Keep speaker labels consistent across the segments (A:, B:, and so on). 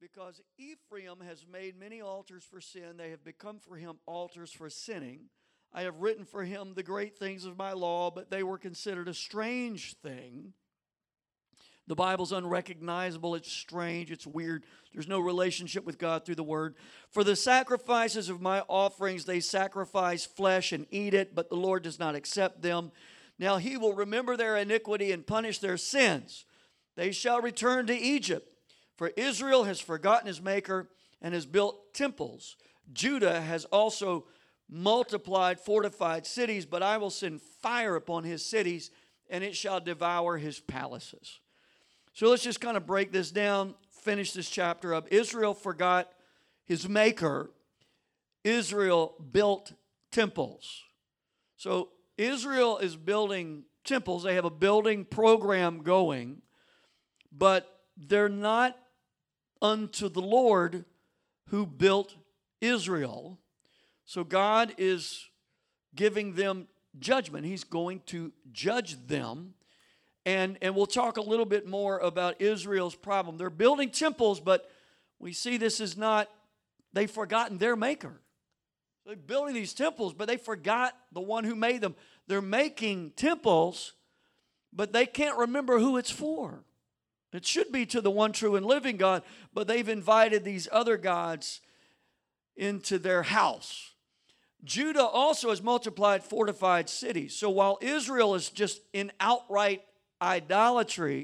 A: Because Ephraim has made many altars for sin. They have become for him altars for sinning. I have written for him the great things of my law, but they were considered a strange thing. The Bible's unrecognizable. It's strange. It's weird. There's no relationship with God through the Word. For the sacrifices of my offerings, they sacrifice flesh and eat it, but the Lord does not accept them. Now he will remember their iniquity and punish their sins. They shall return to Egypt. For Israel has forgotten his Maker and has built temples. Judah has also multiplied fortified cities, but I will send fire upon his cities, and it shall devour his palaces. So let's just kind of break this down, finish this chapter up. Israel forgot his Maker. Israel built temples. So Israel is building temples. They have a building program going, but they're not unto the Lord who built Israel. So God is giving them judgment. He's going to judge them. And we'll talk a little bit more about Israel's problem. They're building temples, but we see this is not, they've forgotten their Maker. They're building these temples, but they forgot the one who made them. They're making temples, but they can't remember who it's for. It should be to the one true and living God, but they've invited these other gods into their house. Judah also has multiplied fortified cities. So while Israel is just in outright idolatry,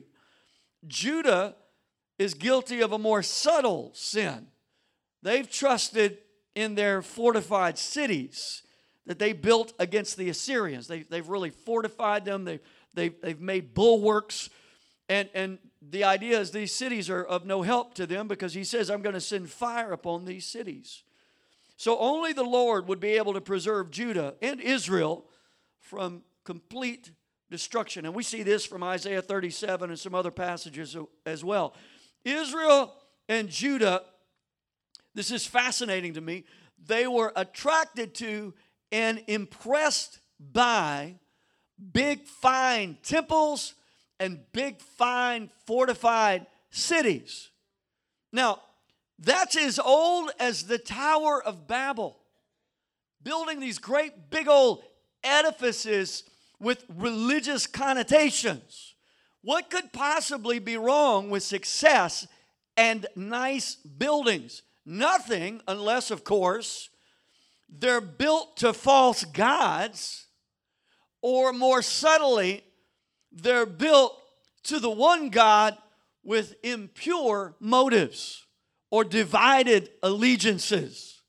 A: Judah is guilty of a more subtle sin. They've trusted in their fortified cities that they built against the Assyrians. They've really fortified them. They've made bulwarks. And the idea is these cities are of no help to them because he says, I'm going to send fire upon these cities. So only the Lord would be able to preserve Judah and Israel from complete destruction. And we see this from Isaiah 37 and some other passages as well. Israel and Judah, this is fascinating to me, they were attracted to and impressed by big, fine temples and big, fine, fortified cities. Now, that's as old as the Tower of Babel. Building these great, big old edifices with religious connotations. What could possibly be wrong with success and nice buildings? Nothing, unless, of course, they're built to false gods, or more subtly, they're built to the one God with impure motives or divided allegiances.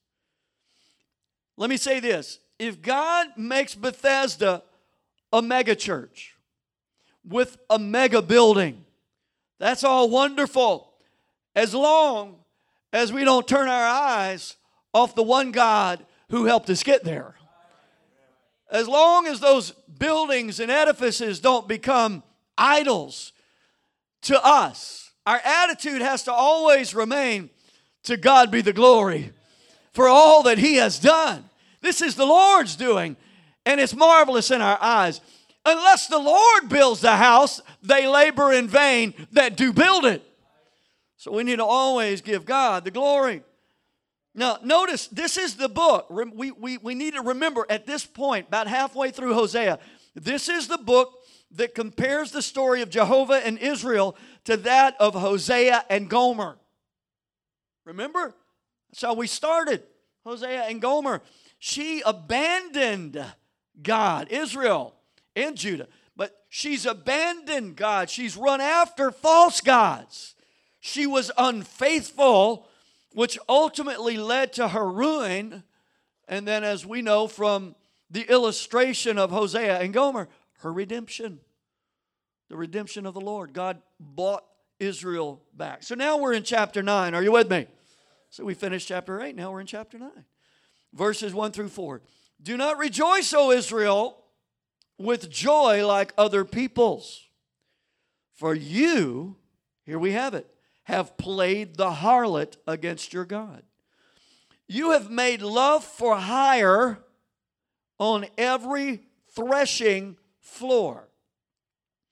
A: Let me say this. If God makes Bethesda a mega church with a mega building, that's all wonderful, as long as we don't turn our eyes off the one God who helped us get there. As long as those buildings and edifices don't become idols to us, our attitude has to always remain, to God be the glory for all that He has done. This is the Lord's doing, and it's marvelous in our eyes. Unless the Lord builds the house, they labor in vain that do build it. So we need to always give God the glory. Now, notice, this is the book. We need to remember at this point, about halfway through Hosea, this is the book that compares the story of Jehovah and Israel to that of Hosea and Gomer. Remember? That's how we started. Hosea and Gomer. She abandoned God, Israel and Judah. But she's abandoned God. She's run after false gods. She was unfaithful, which ultimately led to her ruin. And then, as we know from the illustration of Hosea and Gomer, her redemption. The redemption of the Lord. God bought Israel back. So now we're in chapter 9. Are you with me? So we finished chapter 8. Now we're in chapter 9. Verses 1 through 4. Do not rejoice, O Israel, with joy like other peoples. For you, here we have it, have played the harlot against your God. You have made love for hire on every threshing floor.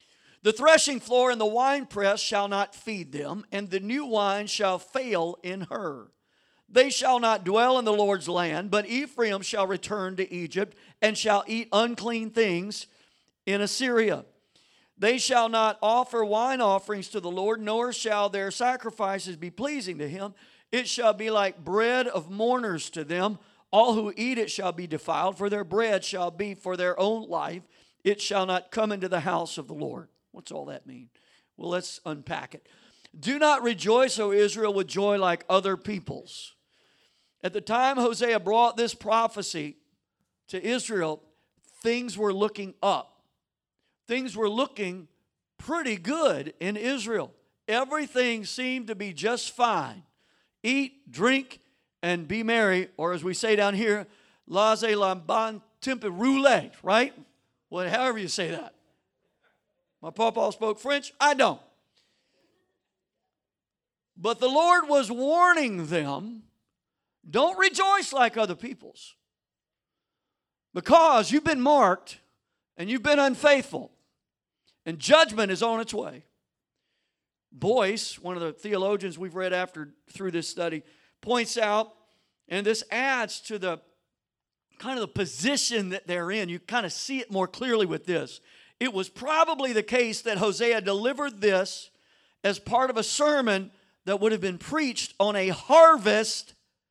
A: The threshing floor and the winepress shall not feed them, and the new wine shall fail in her. They shall not dwell in the Lord's land, but Ephraim shall return to Egypt, and shall eat unclean things in Assyria. They shall not offer wine offerings to the Lord, nor shall their sacrifices be pleasing to him. It shall be like bread of mourners to them. All who eat it shall be defiled, for their bread shall be for their own life. It shall not come into the house of the Lord. What's all that mean? Well, let's unpack it. Do not rejoice, O Israel, with joy like other peoples. At the time Hosea brought this prophecy to Israel, things were looking up. Things were looking pretty good in Israel. Everything seemed to be just fine. Eat, drink, and be merry, or as we say down here, laissez lamban tempe roulette, right? Well, however you say that. My papa spoke French. I don't. But the Lord was warning them, don't rejoice like other peoples, because you've been marked and you've been unfaithful, and judgment is on its way. Boyce, one of the theologians we've read through this study, points out, and this adds to the kind of the position that they're in. You kind of see it more clearly with this. It was probably the case that Hosea delivered this as part of a sermon that would have been preached on a harvest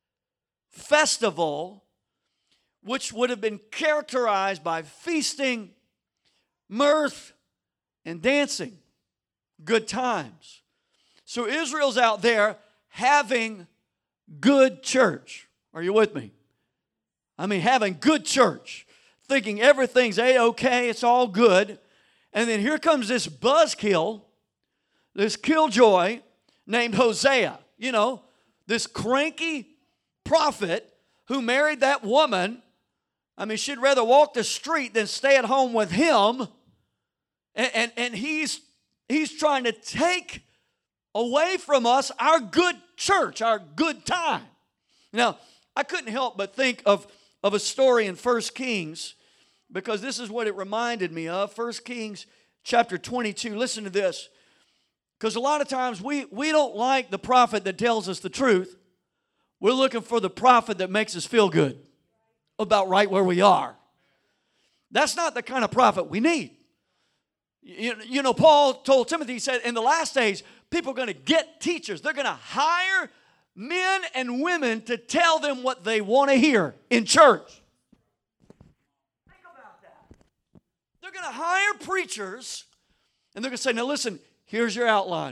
A: festival, which would have been characterized by feasting, mirth, and dancing. Good times. So Israel's out there having good church. Are you with me? I mean, having good church. Thinking everything's A-okay, it's all good. And then here comes this buzzkill, this killjoy named Hosea. You know, this cranky prophet who married that woman. I mean, she'd rather walk the street than stay at home with him. And he's trying to take away from us our good church, our good time. Now, I couldn't help but think of a story in 1 Kings, because this is what it reminded me of. 1 Kings chapter 22. Listen to this. Because a lot of times we don't like the prophet that tells us the truth. We're looking for the prophet that makes us feel good about right where we are. That's not the kind of prophet we need. You know, Paul told Timothy, he said, in the last days, people are going to get teachers. They're going to hire men and women to tell them what they want to hear in church. Think about that. They're going to hire preachers, and they're going to say, now listen, here's your outline.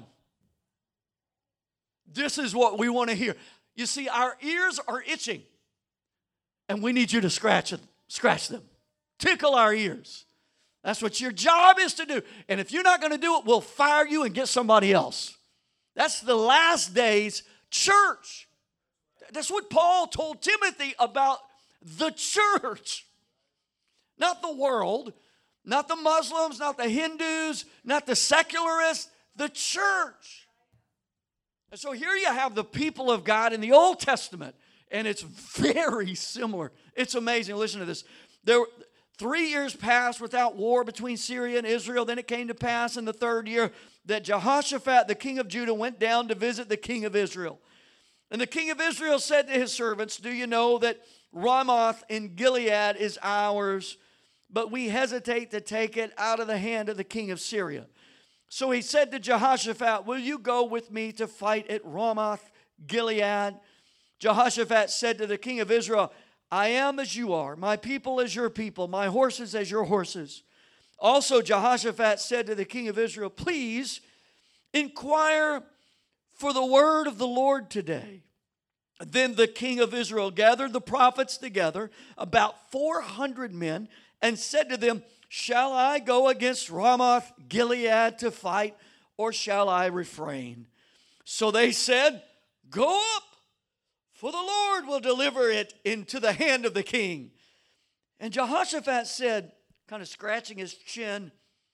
A: This is what we want to hear. You see, our ears are itching, and we need you to scratch them. Tickle our ears. That's what your job is to do. And if you're not going to do it, we'll fire you and get somebody else. That's the last days church. That's what Paul told Timothy about the church. Not the world, not the Muslims, not the Hindus, not the secularists, the church. And so here you have the people of God in the Old Testament, and it's very similar. It's amazing. Listen to this. 3 years passed without war between Syria and Israel. Then it came to pass in the 3rd year that Jehoshaphat, the king of Judah, went down to visit the king of Israel. And the king of Israel said to his servants, do you know that Ramoth in Gilead is ours, but we hesitate to take it out of the hand of the king of Syria? So he said to Jehoshaphat, will you go with me to fight at Ramoth Gilead? Jehoshaphat said to the king of Israel, I am as you are, my people as your people, my horses as your horses. Also Jehoshaphat said to the king of Israel, please inquire for the word of the Lord today. Then the king of Israel gathered the prophets together, about 400 men, and said to them, shall I go against Ramoth Gilead to fight, or shall I refrain? So they said, go up, for the Lord will deliver it into the hand of the king. And Jehoshaphat said, kind of scratching his chin,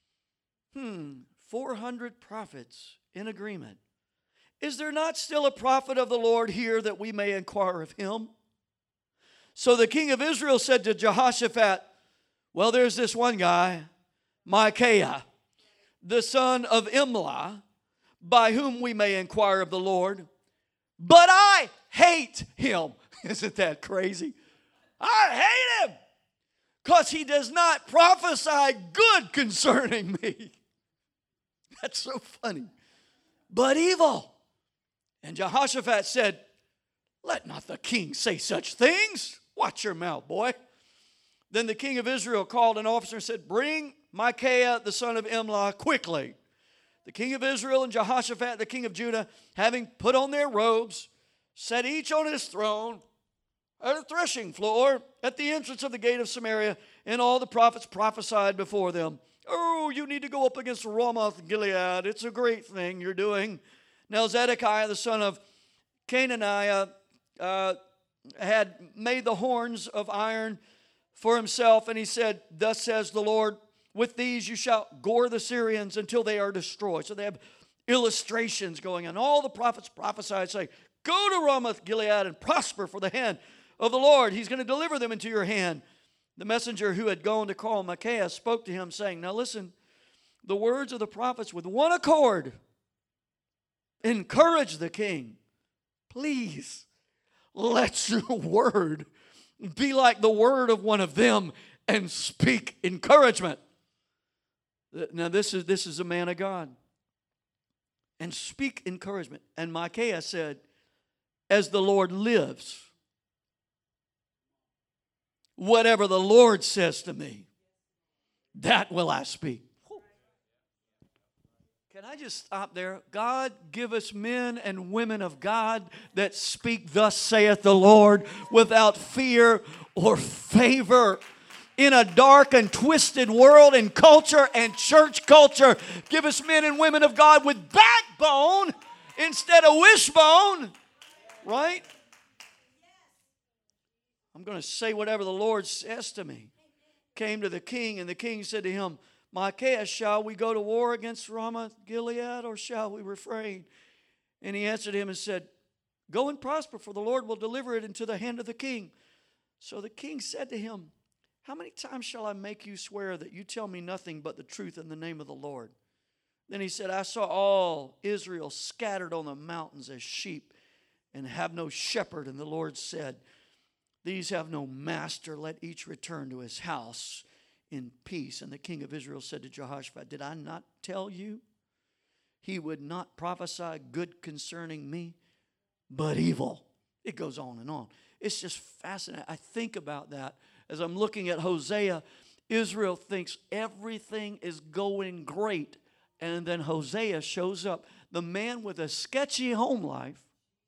A: 400 prophets in agreement. Is there not still a prophet of the Lord here that we may inquire of him? So the king of Israel said to Jehoshaphat, well, there's this one guy, Micaiah, the son of Imlah, by whom we may inquire of the Lord. But I hate him. Isn't that crazy? I hate him because he does not prophesy good concerning me. That's so funny. But evil. And Jehoshaphat said, let not the king say such things. Watch your mouth, boy. Then the king of Israel called an officer and said, bring Micaiah, the son of Imlah, quickly. The king of Israel and Jehoshaphat, the king of Judah, having put on their robes, sat each on his throne at a threshing floor at the entrance of the gate of Samaria, and all the prophets prophesied before them. Oh, you need to go up against Ramoth Gilead. It's a great thing you're doing. Now Zedekiah, the son of Canaaniah, had made the horns of iron for himself, and he said, thus says the Lord, with these you shall gore the Syrians until they are destroyed. So they have illustrations going on. All the prophets prophesied, say, go to Ramoth Gilead and prosper for the hand of the Lord. He's going to deliver them into your hand. The messenger who had gone to call Micaiah spoke to him, saying, now listen, the words of the prophets with one accord encourage the king. Please, let your word be like the word of one of them and speak encouragement. Now this is a man of God. And speak encouragement. And Micaiah said, as the Lord lives, whatever the Lord says to me, that will I speak. Can I just stop there? God, give us men and women of God that speak, thus saith the Lord, without fear or favor. In a dark and twisted world and culture and church culture, give us men and women of God with backbone instead of wishbone. Right? I'm going to say whatever the Lord says to me. Came to the king, and the king said to him, Micaiah, shall we go to war against Ramoth Gilead, or shall we refrain? And he answered him and said, go and prosper, for the Lord will deliver it into the hand of the king. So the king said to him, how many times shall I make you swear that you tell me nothing but the truth in the name of the Lord? Then he said, I saw all Israel scattered on the mountains as sheep and have no shepherd. And the Lord said, these have no master. Let each return to his house in peace. And the king of Israel said to Jehoshaphat, did I not tell you he would not prophesy good concerning me, but evil? It goes on and on. It's just fascinating. I think about that. As I'm looking at Hosea, Israel thinks everything is going great. And then Hosea shows up, the man with a sketchy home life.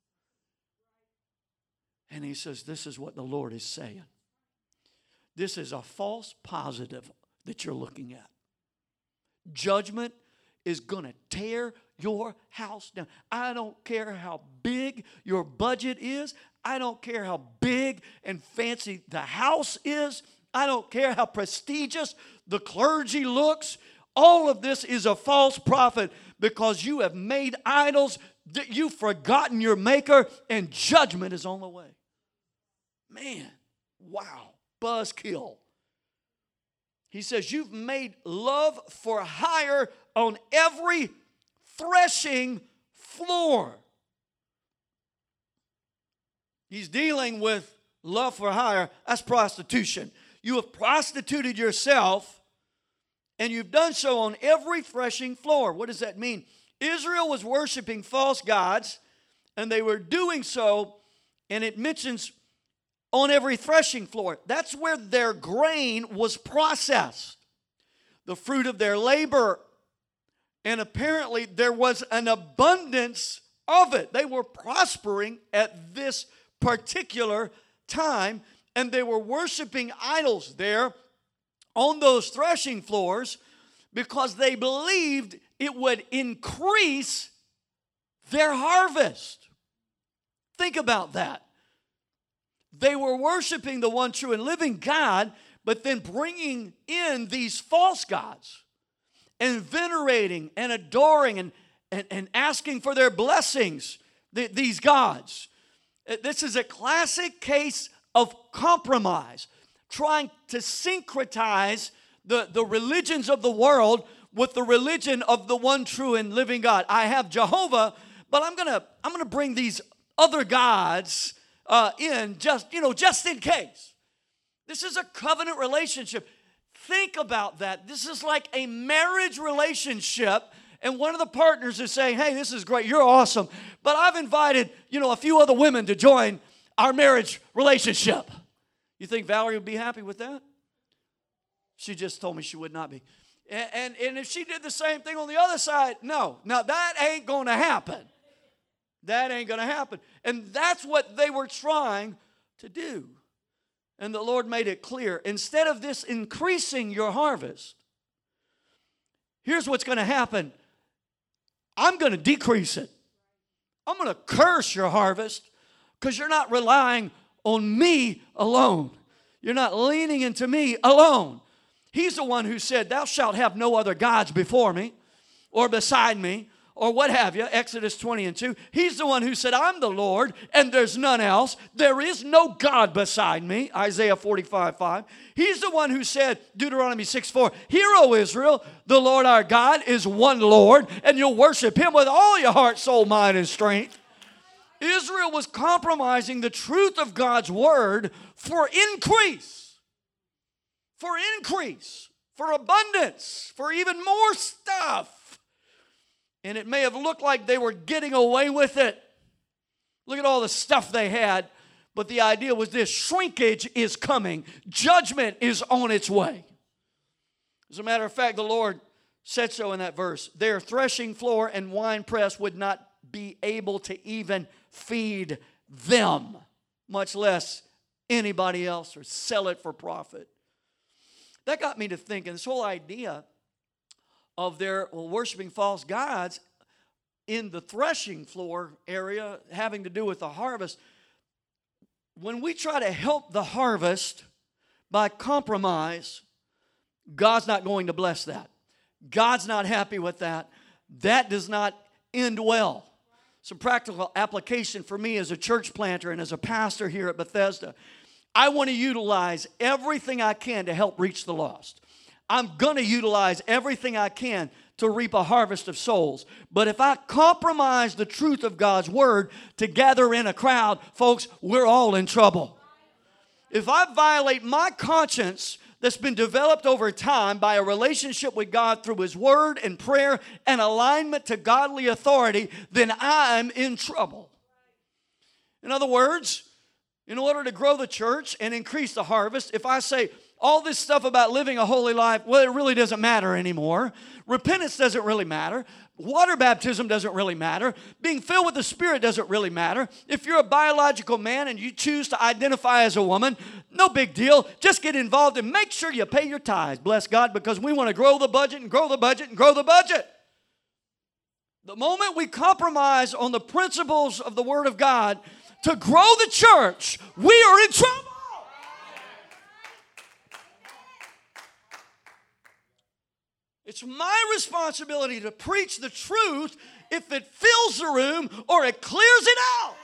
A: And he says, this is what the Lord is saying. This is a false positive that you're looking at. Judgment is going to tear your house down. I don't care how big your budget is. I don't care how big and fancy the house is. I don't care how prestigious the clergy looks. All of this is a false prophet because you have made idols, you've forgotten your maker, and judgment is on the way. Man, wow, buzzkill. He says, you've made love for hire on every threshing floor. He's dealing with love for hire. That's prostitution. You have prostituted yourself, and you've done so on every threshing floor. What does that mean? Israel was worshiping false gods, and they were doing so, and it mentions on every threshing floor. That's where their grain was processed, the fruit of their labor. And apparently there was an abundance of it. They were prospering at this particular time, and they were worshiping idols there on those threshing floors because they believed it would increase their harvest. Think about that. They were worshiping the one true and living God, but then bringing in these false gods and venerating and adoring and asking for their blessings, these gods. This is a classic case of compromise, trying to syncretize the religions of the world with the religion of the one true and living God. I have Jehovah, but I'm gonna bring these other gods in just in case. This is a covenant relationship. Think about that. This is like a marriage relationship, and one of the partners is saying, hey, this is great, you're awesome, but I've invited, a few other women to join our marriage relationship. You think Valerie would be happy with that? She just told me she would not be. And if she did the same thing on the other side, no, that ain't going to happen. That ain't going to happen. And that's what they were trying to do. And the Lord made it clear. Instead of this increasing your harvest, here's what's going to happen. I'm going to decrease it. I'm going to curse your harvest because you're not relying on me alone. You're not leaning into me alone. He's the one who said, thou shalt have no other gods before me or beside me or what have you, Exodus 20:2. He's the one who said, I'm the Lord and there's none else. There is no God beside me, Isaiah 45:5. He's the one who said, Deuteronomy 6:4, hear, O Israel, the Lord our God is one Lord, and you'll worship him with all your heart, soul, mind, and strength. Israel was compromising the truth of God's word for increase, for abundance, for even more stuff. And it may have looked like they were getting away with it. Look at all the stuff they had. But the idea was this: shrinkage is coming. Judgment is on its way. As a matter of fact, the Lord said so in that verse. Their threshing floor and winepress would not be able to even feed them, much less anybody else, or sell it for profit. That got me to thinking, this whole idea of their worshiping false gods in the threshing floor area having to do with the harvest. When we try to help the harvest by compromise, God's not going to bless that. God's not happy with that. That does not end well. Some practical application for me as a church planter and as a pastor here at Bethesda. I want to utilize everything I can to help reach the lost. I'm going to utilize everything I can to reap a harvest of souls. But if I compromise the truth of God's word to gather in a crowd, folks, we're all in trouble. If I violate my conscience that's been developed over time by a relationship with God through his word and prayer and alignment to godly authority, then I'm in trouble. In other words, in order to grow the church and increase the harvest, if I say all this stuff about living a holy life, well, it really doesn't matter anymore. Repentance doesn't really matter. Water baptism doesn't really matter. Being filled with the Spirit doesn't really matter. If you're a biological man and you choose to identify as a woman, no big deal. Just get involved and make sure you pay your tithes. Bless God, because we want to grow the budget and grow the budget and grow the budget. The moment we compromise on the principles of the Word of God to grow the church, we are in trouble. It's my responsibility to preach the truth if it fills the room or it clears it out.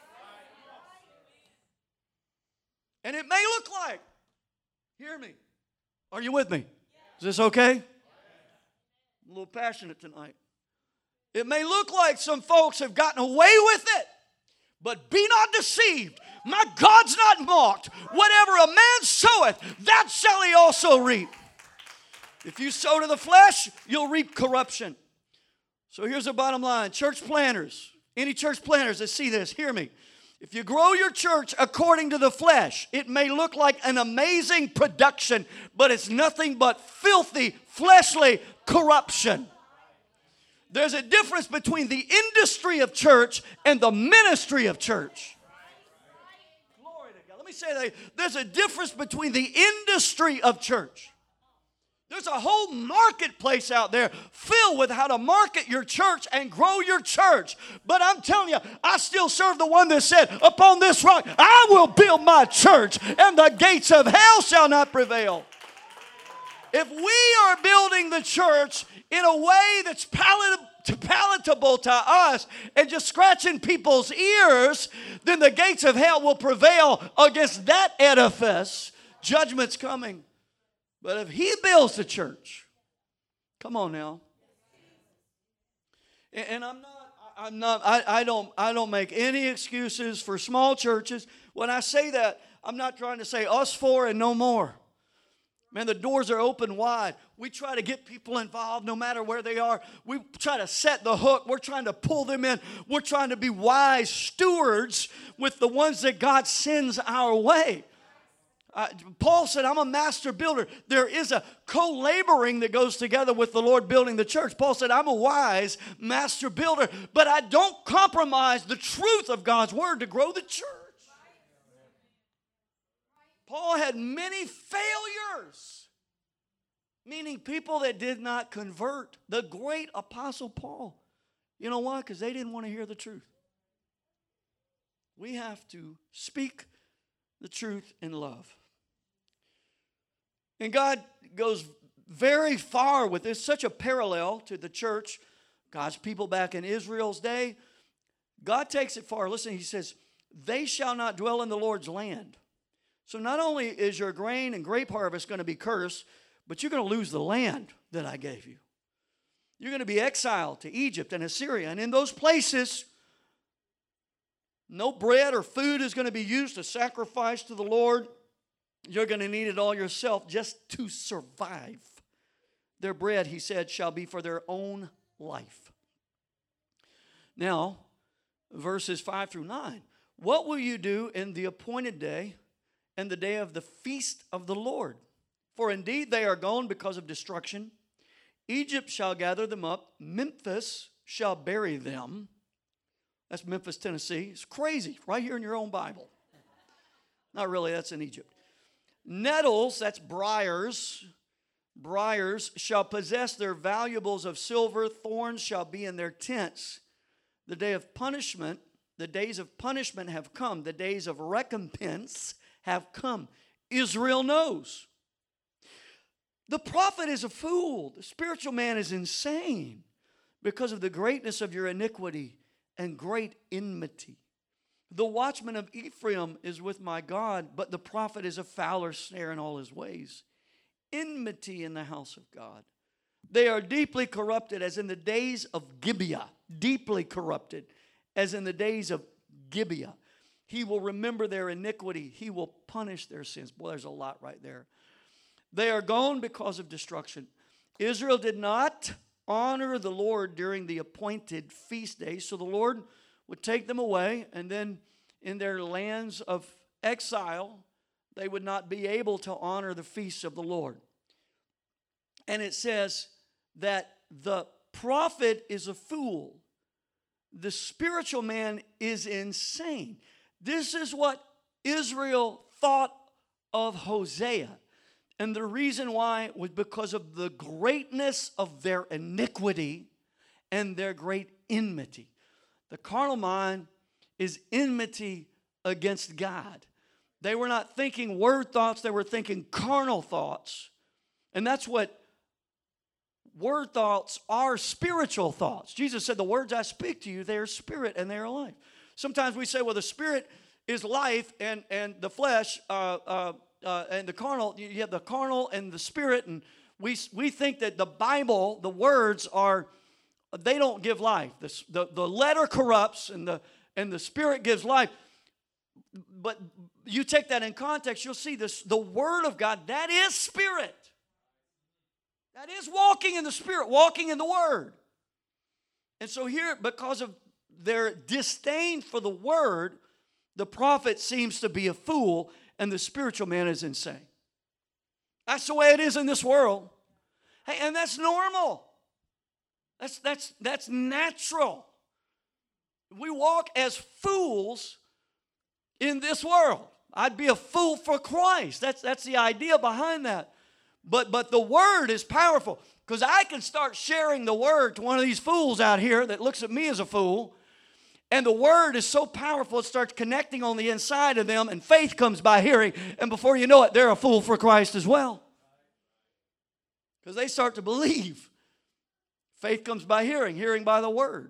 A: And it may look like, hear me, are you with me? Is this okay? I'm a little passionate tonight. It may look like some folks have gotten away with it, but be not deceived. My God's not mocked. Whatever a man soweth, that shall he also reap. If you sow to the flesh, you'll reap corruption. So here's the bottom line. Church planters, any church planters that see this, hear me. If you grow your church according to the flesh, it may look like an amazing production, but it's nothing but filthy, fleshly corruption. There's a difference between the industry of church and the ministry of church. Glory to God. Let me say that. There's a difference between the industry of church. There's a whole marketplace out there filled with how to market your church and grow your church. But I'm telling you, I still serve the one that said, upon this rock, I will build my church, and the gates of hell shall not prevail. If we are building the church in a way that's palatable to us and just scratching people's ears, then the gates of hell will prevail against that edifice. Judgment's coming. But if he builds the church, Come on now. And I don't make any excuses for small churches. When I say that, I'm not trying to say us four and no more. Man, the doors are open wide. We try to get people involved no matter where they are. We try to set the hook. We're trying to pull them in. We're trying to be wise stewards with the ones that God sends our way. Paul said, I'm a master builder. There is a co-laboring that goes together with the Lord building the church. Paul said, I'm a wise master builder, but I don't compromise the truth of God's word to grow the church. Paul had many failures, meaning people that did not convert. The great apostle Paul. You know why? Because they didn't want to hear the truth. We have to speak the truth in love. And God goes very far with this, such a parallel to the church, God's people back in Israel's day. God takes it far. Listen, he says, they shall not dwell in the Lord's land. So not only is your grain and grape harvest going to be cursed, but you're going to lose the land that I gave you. You're going to be exiled to Egypt and Assyria. And in those places, no bread or food is going to be used to sacrifice to the Lord. You're going to need it all yourself just to survive. Their bread, he said, shall be for their own life. Now, verses 5 through 9. What will you do in the appointed day and the day of the feast of the Lord? For indeed they are gone because of destruction. Egypt shall gather them up. Memphis shall bury them. That's Memphis, Tennessee. It's crazy. Right here in your own Bible. Not really, that's in Egypt. Nettles, that's briars. Briars shall possess their valuables of silver. Thorns shall be in their tents. The day of punishment, the days of punishment have come. The days of recompense have come. Israel knows. The prophet is a fool. The spiritual man is insane because of the greatness of your iniquity and great enmity. The watchman of Ephraim is with my God, but the prophet is a fowler snare in all his ways. Enmity in the house of God. They are deeply corrupted as in the days of Gibeah. Deeply corrupted as in the days of Gibeah. He will remember their iniquity. He will punish their sins. Boy, there's a lot right there. They are gone because of destruction. Israel did not honor the Lord during the appointed feast days, so the Lord would take them away, and then in their lands of exile, they would not be able to honor the feasts of the Lord. And it says that the prophet is a fool. The spiritual man is insane. This is what Israel thought of Hosea. And the reason why was because of the greatness of their iniquity and their great enmity. The carnal mind is enmity against God. They were not thinking word thoughts, they were thinking carnal thoughts. And that's what word thoughts are, spiritual thoughts. Jesus said, the words I speak to you, they are spirit and they are life. Sometimes we say, well, the spirit is life and the flesh, and the carnal, you have the carnal and the spirit, and we think that the Bible, the words are, they don't give life. The letter corrupts and the spirit gives life. But you take that in context, you'll see this, the word of God, that is spirit. That is walking in the spirit, walking in the word. And so here, because of their disdain for the word, the prophet seems to be a fool, and the spiritual man is insane. That's the way it is in this world. Hey, and that's normal. That's natural. We walk as fools in this world. I'd be a fool for Christ. That's the idea behind that. But the word is powerful, because I can start sharing the word to one of these fools out here that looks at me as a fool. And the word is so powerful, it starts connecting on the inside of them, and faith comes by hearing. And before you know it, they're a fool for Christ as well. Because they start to believe. Faith comes by hearing, hearing by the word.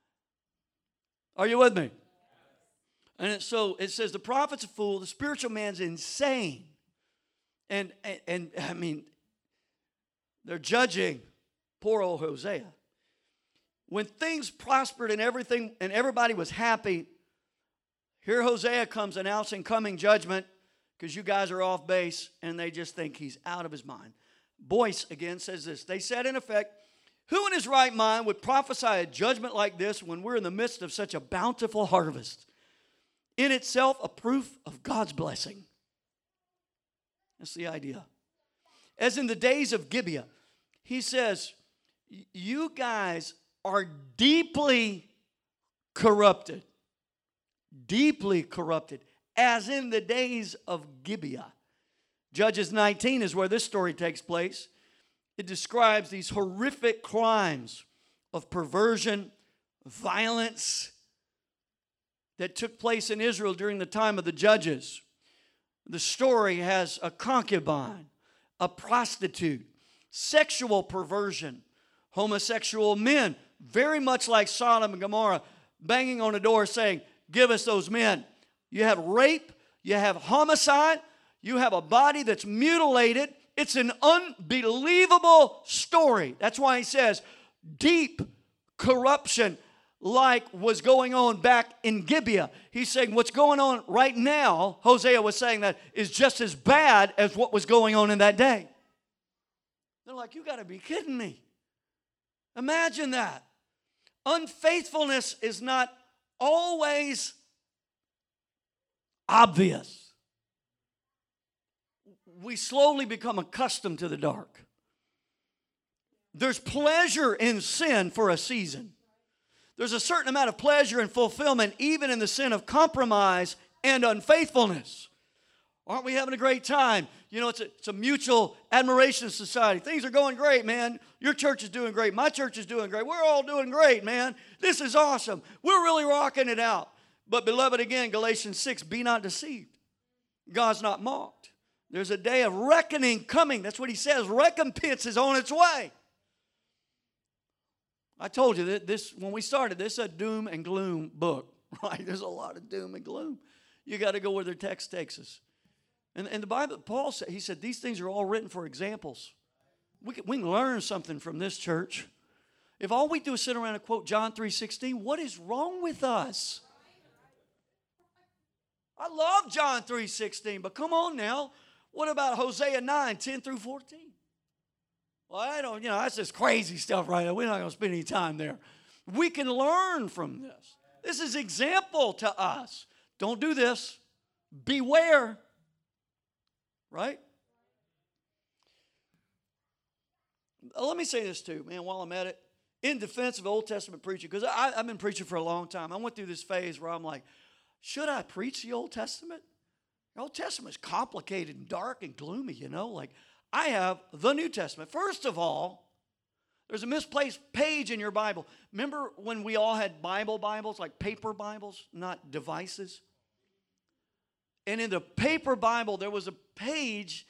A: Are you with me? And so it says the prophet's a fool, the spiritual man's insane. And I mean, they're judging Poor old Hosea. When things prospered and everything and everybody was happy, here Hosea comes announcing coming judgment because you guys are off base, and they just think he's out of his mind. Boyce again says this. They said, in effect, who in his right mind would prophesy a judgment like this when we're in the midst of such a bountiful harvest? In itself, a proof of God's blessing. That's the idea. As in the days of Gibeah, he says, you guys are deeply corrupted. Deeply corrupted. As in the days of Gibeah. Judges 19 is where this story takes place. It describes these horrific crimes of perversion, violence that took place in Israel during the time of the judges. The story has a concubine, a prostitute, sexual perversion, homosexual men, very much like Sodom and Gomorrah, banging on the door saying, give us those men. You have rape, you have homicide, you have a body that's mutilated. It's an unbelievable story. That's why he says deep corruption like was going on back in Gibeah. He's saying what's going on right now, Hosea was saying that, is just as bad as what was going on in that day. They're like, you got to be kidding me. Imagine that. Unfaithfulness is not always obvious. We slowly become accustomed to the dark. There's pleasure in sin for a season. There's a certain amount of pleasure and fulfillment even in the sin of compromise and unfaithfulness. Aren't we having a great time? You know, it's a mutual admiration society. Things are going great, man. Your church is doing great. My church is doing great. We're all doing great, man. This is awesome. We're really rocking it out. But beloved, again, Galatians 6, be not deceived. God's not mocked. There's a day of reckoning coming. That's what he says. Recompense is on its way. I told you that this, when we started, this is a doom and gloom book, right? There's a lot of doom and gloom. You got to go where their text takes us. And the Bible, Paul said, he said, these things are all written for examples. We can learn something from this church. If all we do is sit around and quote John 3:16, what is wrong with us? I love John 3:16, but come on now. What about Hosea 9:10 through 14? Well, I don't, that's just crazy stuff right there. We're not going to spend any time there. We can learn from this. This is example to us. Don't do this. Beware. Right? Let me say this too, man, while I'm at it. In defense of Old Testament preaching, because I've been preaching for a long time. I went through this phase where I'm like, should I preach the Old Testament? The Old Testament is complicated and dark and gloomy, Like, I have the New Testament. First of all, there's a misplaced page in your Bible. Remember when we all had Bibles, like paper Bibles, not devices? And in the paper Bible, there was a page,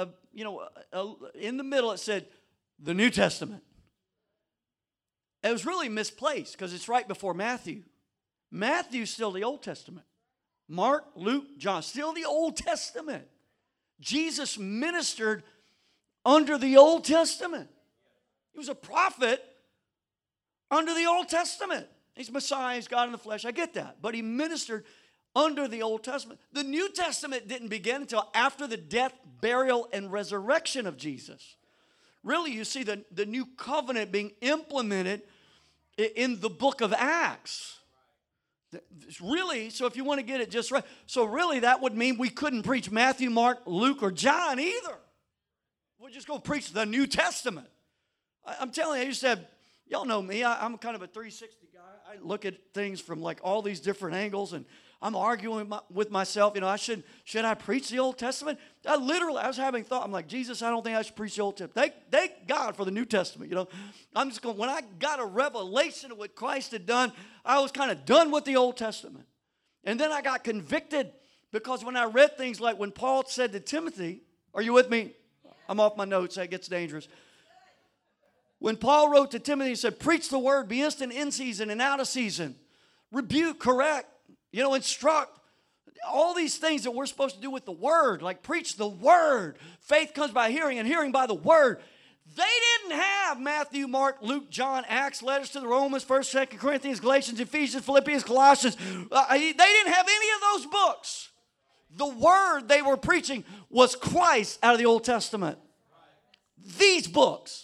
A: in the middle it said, the New Testament. It was really misplaced because it's right before Matthew. Matthew's still the Old Testament. Mark, Luke, John, still the Old Testament. Jesus ministered under the Old Testament. He was a prophet under the Old Testament. He's Messiah, he's God in the flesh. I get that. But he ministered under the Old Testament. The New Testament didn't begin until after the death, burial, and resurrection of Jesus. Really, you see the new covenant being implemented in the book of Acts. Really, so if you want to get it just right, so really that would mean we couldn't preach Matthew, Mark, Luke, or John either. We're just going to preach the New Testament. I'm telling you, I used to have, y'all know me, I'm kind of a 360 guy. I look at things from like all these different angles, and I'm arguing with myself, should I preach the Old Testament? I was having thought, I'm like, Jesus, I don't think I should preach the Old Testament. Thank God for the New Testament, I'm just going, when I got a revelation of what Christ had done, I was kind of done with the Old Testament. And then I got convicted because when I read things like when Paul said to Timothy, are you with me? I'm off my notes, that gets dangerous. When Paul wrote to Timothy, he said, preach the word, be instant in season and out of season. Rebuke, correct, instruct. All these things that we're supposed to do with the word, like preach the word. Faith comes by hearing and hearing by the word. They didn't have Matthew, Mark, Luke, John, Acts, letters to the Romans, 1st, 2nd Corinthians, Galatians, Ephesians, Philippians, Colossians. They didn't have any of those books. The word they were preaching was Christ out of the Old Testament. These books.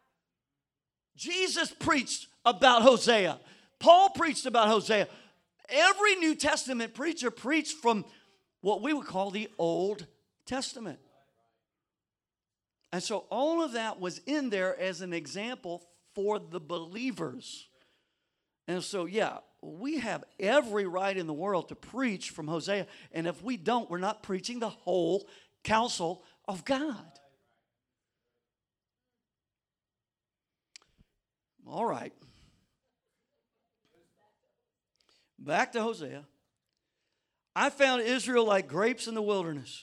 A: Jesus preached about Hosea. Paul preached about Hosea. Every New Testament preacher preached from what we would call the Old Testament. And so all of that was in there as an example for the believers. And so, yeah, we have every right in the world to preach from Hosea. And if we don't, we're not preaching the whole counsel of God. All right. Back to Hosea. I found Israel like grapes in the wilderness.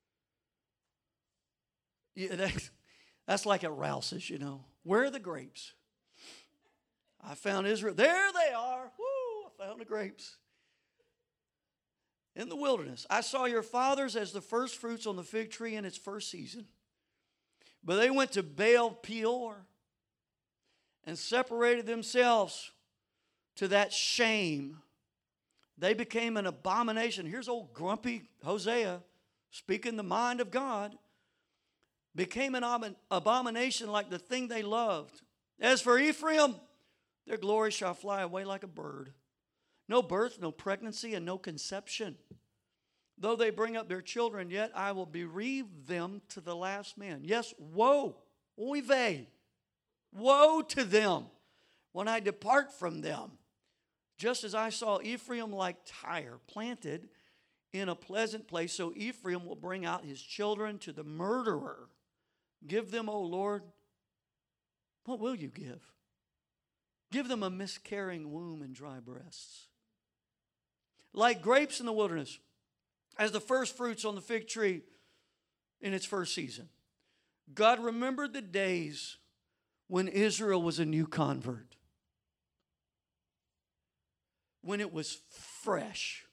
A: Yeah, that's like at Rouse's, you know. Where are the grapes? I found Israel. There they are. Woo, I found the grapes. In the wilderness. I saw your fathers as the first fruits on the fig tree in its first season. But they went to Baal Peor and separated themselves to that shame. They became an abomination. Here's old grumpy Hosea speaking the mind of God. Became an abomination like the thing they loved. As for Ephraim, their glory shall fly away like a bird. No birth, no pregnancy, and no conception. Though they bring up their children, yet I will bereave them to the last man. Yes, woe, oy vey, woe to them when I depart from them. Just as I saw Ephraim like Tyre planted in a pleasant place, so Ephraim will bring out his children to the murderer. Give them, O Lord, what will you give? Give them a miscarrying womb and dry breasts. Like grapes in the wilderness, as the first fruits on the fig tree in its first season. God remembered the days when Israel was a new convert. When it was fresh.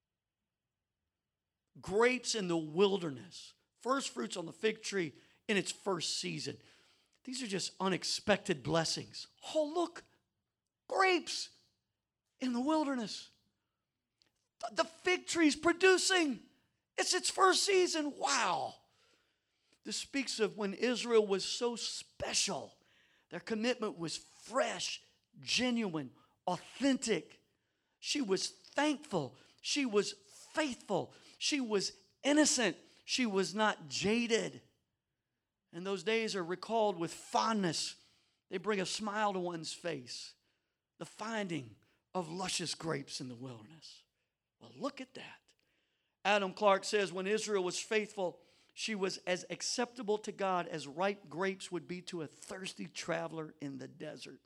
A: Grapes in the wilderness. First fruits on the fig tree in its first season. These are just unexpected blessings. Oh, look, grapes in the wilderness. The fig tree's producing. It's its first season. Wow. This speaks of when Israel was so special. Their commitment was fresh, genuine, authentic. She was thankful. She was faithful. She was innocent. She was not jaded. And those days are recalled with fondness. They bring a smile to one's face. The finding of luscious grapes in the wilderness. Well, look at that. Adam Clark says, when Israel was faithful, she was as acceptable to God as ripe grapes would be to a thirsty traveler in the desert.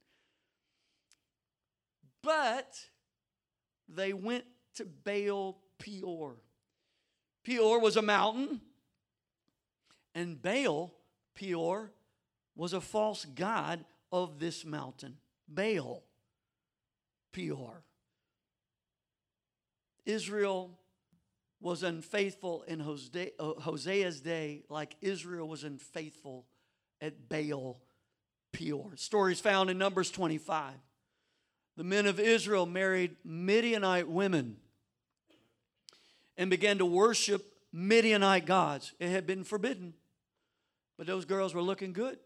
A: But they went to Baal Peor. Peor was a mountain, and Baal Peor was a false god of this mountain. Baal Peor. Israel was unfaithful in Hosea's day, like Israel was unfaithful at Baal Peor. Stories found in Numbers 25. The men of Israel married Midianite women and began to worship Midianite gods. It had been forbidden, but those girls were looking good.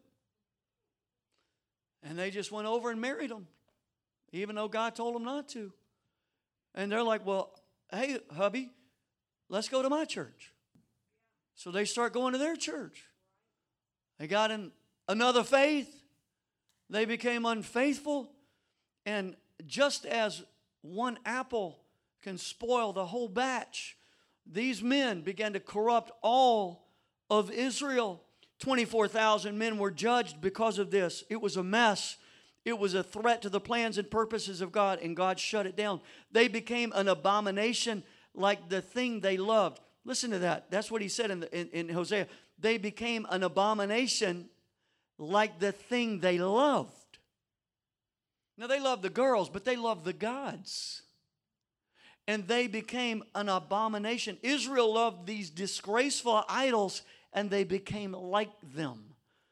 A: And they just went over and married them, even though God told them not to. And they're like, well, hey, hubby, let's go to my church. So they start going to their church. They got in another faith. They became unfaithful. And just as one apple can spoil the whole batch, these men began to corrupt all of Israel. 24,000 men were judged because of this. It was a mess. It was a threat to the plans and purposes of God, and God shut it down. They became an abomination like the thing they loved. Listen to that. That's what he said in Hosea. They became an abomination like the thing they loved. Now, they loved the girls, but they loved the gods. And they became an abomination. Israel loved these disgraceful idols, and they became like them.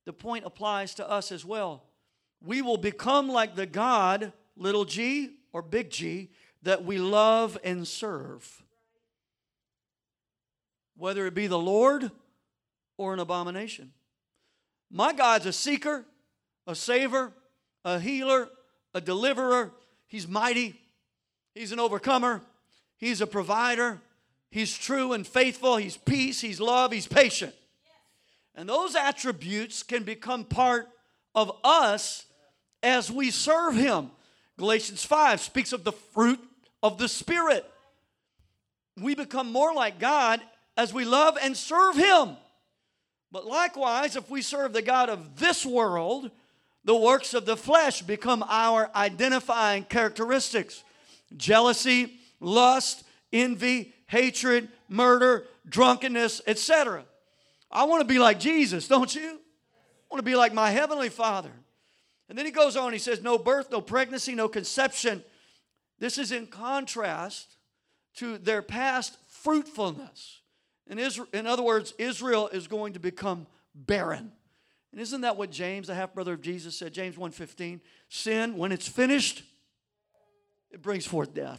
A: the point applies to us as well. We will become like the God, little g or big G, that we love and serve. Whether it be the Lord or an abomination. My God's a seeker, a saver, a healer, a deliverer. He's mighty. He's an overcomer. He's a provider. He's true and faithful. He's peace. He's love. He's patient. And those attributes can become part of us as we serve Him. Galatians 5 speaks of the fruit of the Spirit. We become more like God as we love and serve Him. But likewise, if we serve the God of this world, the works of the flesh become our identifying characteristics. Jealousy, lust, envy, hatred, murder, drunkenness, etc. I want to be like Jesus, don't you? I want to be like my Heavenly Father. And then he goes on, he says, no birth, no pregnancy, no conception. This is in contrast to their past fruitfulness. In other words, Israel is going to become barren. And isn't that what James, the half-brother of Jesus, said? James 1:15, sin, when it's finished, it brings forth death.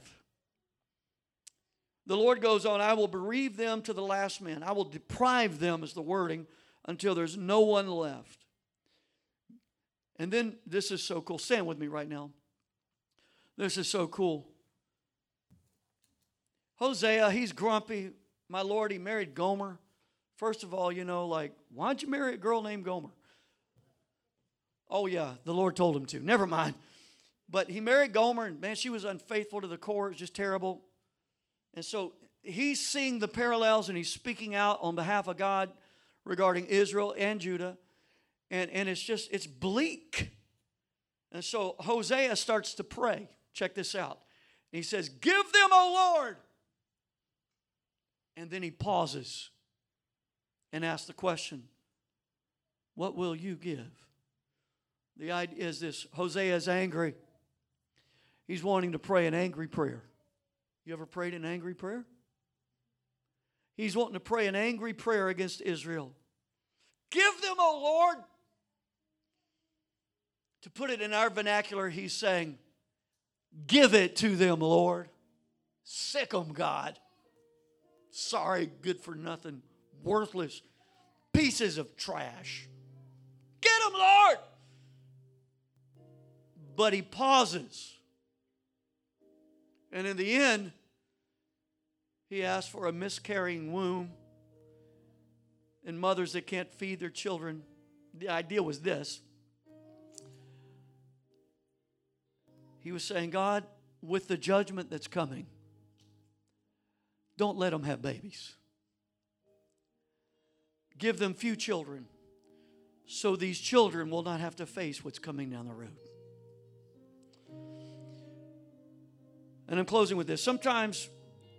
A: The Lord goes on, I will bereave them to the last man. I will deprive them, is the wording, until there's no one left. And then, this is so cool. Stand with me right now. This is so cool. Hosea, he's grumpy. My Lord, he married Gomer. First of all, why'd you marry a girl named Gomer? Oh, yeah, the Lord told him to. Never mind. But he married Gomer, and man, she was unfaithful to the core. It was just terrible. And so he's seeing the parallels, and he's speaking out on behalf of God regarding Israel and Judah. And it's bleak. And so Hosea starts to pray. Check this out. He says, give them, O Lord. And then he pauses and asks the question, what will you give? The idea is this. Hosea is angry. He's wanting to pray an angry prayer. You ever prayed an angry prayer? He's wanting to pray an angry prayer against Israel. Give them, O Lord. To put it in our vernacular, he's saying, give it to them, Lord. Sick 'em, God. Sorry, good for nothing, worthless pieces of trash. Get them, Lord. But he pauses. And in the end, he asks for a miscarrying womb and mothers that can't feed their children. The idea was this. He was saying, God, with the judgment that's coming, don't let them have babies. Give them few children so these children will not have to face what's coming down the road. And I'm closing with this. Sometimes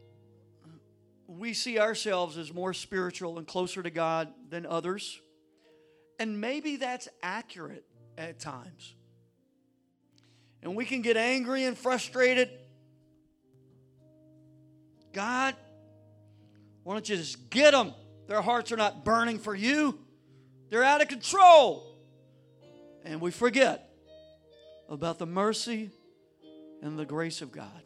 A: we see ourselves as more spiritual and closer to God than others. And maybe that's accurate at times. And we can get angry and frustrated. God, why don't you just get them? Their hearts are not burning for you. They're out of control. And we forget about the mercy and the grace of God.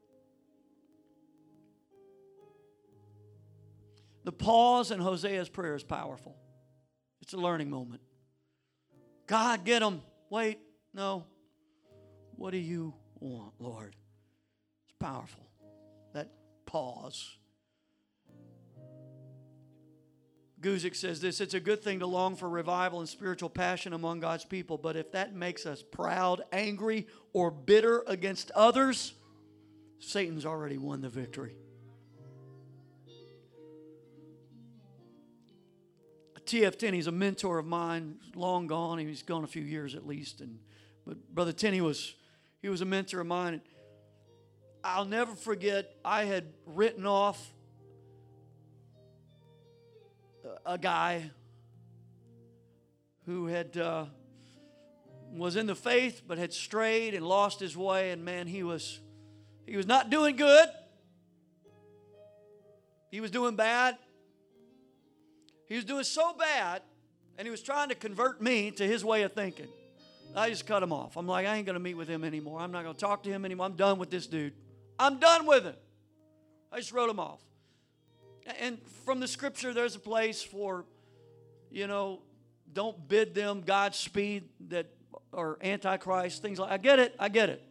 A: The pause in Hosea's prayer is powerful. It's a learning moment. God, get them. Wait, no. What do you want, Lord? It's powerful. That pause. Guzik says this, it's a good thing to long for revival and spiritual passion among God's people, but if that makes us proud, angry, or bitter against others, Satan's already won the victory. T.F. Tenney's a mentor of mine, long gone. He's gone a few years at least. But Brother Tenney was a mentor of mine. I'll never forget, I had written off a guy who had was in the faith but had strayed and lost his way, and man, he was not doing good. He was doing bad. He was doing so bad And he was trying to convert me to his way of thinking. I just cut him off. I'm like, I ain't going to meet with him anymore. I'm not going to talk to him anymore. I'm done with this dude. I'm done with him. I just wrote him off. And from the scripture, there's a place for, don't bid them Godspeed that or Antichrist, things like that. I get it.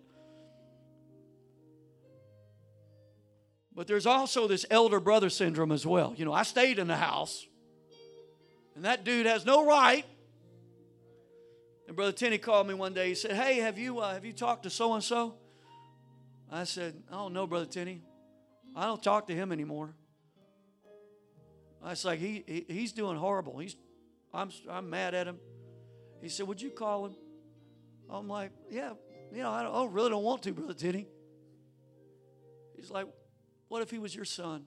A: But there's also this elder brother syndrome as well. I stayed in the house, and that dude has no right. And Brother Tenney called me one day. He said, hey, have you talked to so-and-so? I said, oh, no, Brother Tenney. I don't talk to him anymore. I was like, he's doing horrible. I'm mad at him. He said, would you call him? I'm like, yeah, I really don't want to, Brother Tenney. He's like, what if he was your son?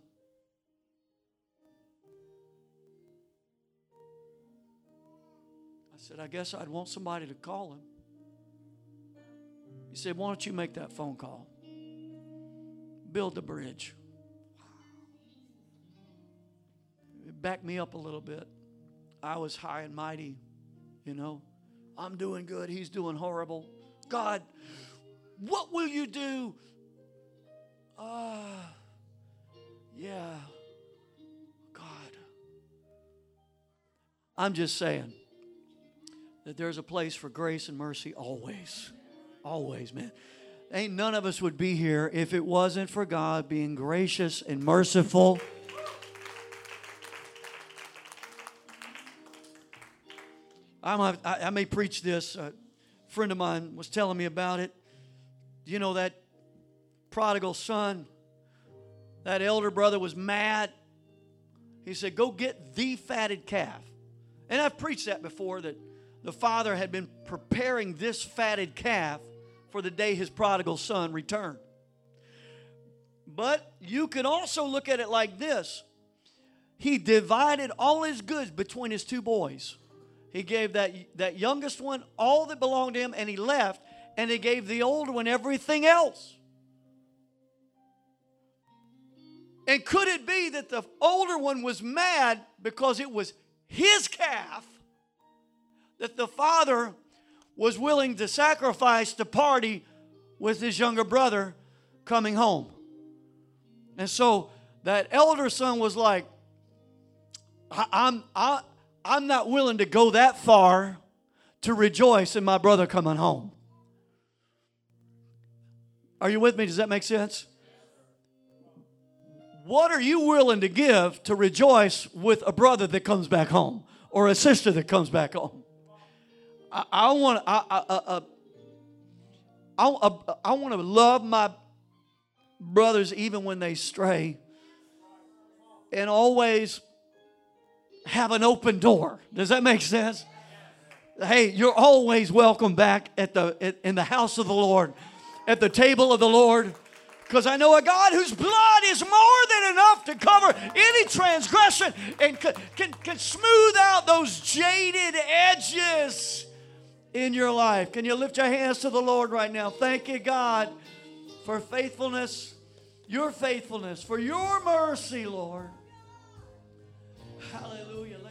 A: I said, I guess I'd want somebody to call him. He said, why don't you make that phone call? Build the bridge. It backed me up a little bit. I was high and mighty, I'm doing good. He's doing horrible. God, what will you do? Yeah. God. I'm just saying that there's a place for grace and mercy always. Always, man. Ain't none of us would be here if it wasn't for God being gracious and merciful. I may preach this. A friend of mine was telling me about it. That prodigal son, that elder brother was mad. He said, go get the fatted calf. And I've preached that before, that the father had been preparing this fatted calf for the day his prodigal son returned. But you can also look at it like this. He divided all his goods between his two boys. He gave that youngest one all that belonged to him, and he left, and he gave the older one everything else. And could it be that the older one was mad because it was his calf that the father was willing to sacrifice to party with his younger brother coming home? And so that elder son was like, I'm not willing to go that far to rejoice in my brother coming home. Are you with me? Does that make sense? What are you willing to give to rejoice with a brother that comes back home or a sister that comes back home? I want to love my brothers even when they stray, and always have an open door. Does that make sense? Hey, you're always welcome back in the house of the Lord, at the table of the Lord, because I know a God whose blood is more than enough to cover any transgression and can smooth out those jaded edges in your life. Can you lift your hands to the Lord right now? Thank you, God, for faithfulness, for your mercy, Lord. Hallelujah.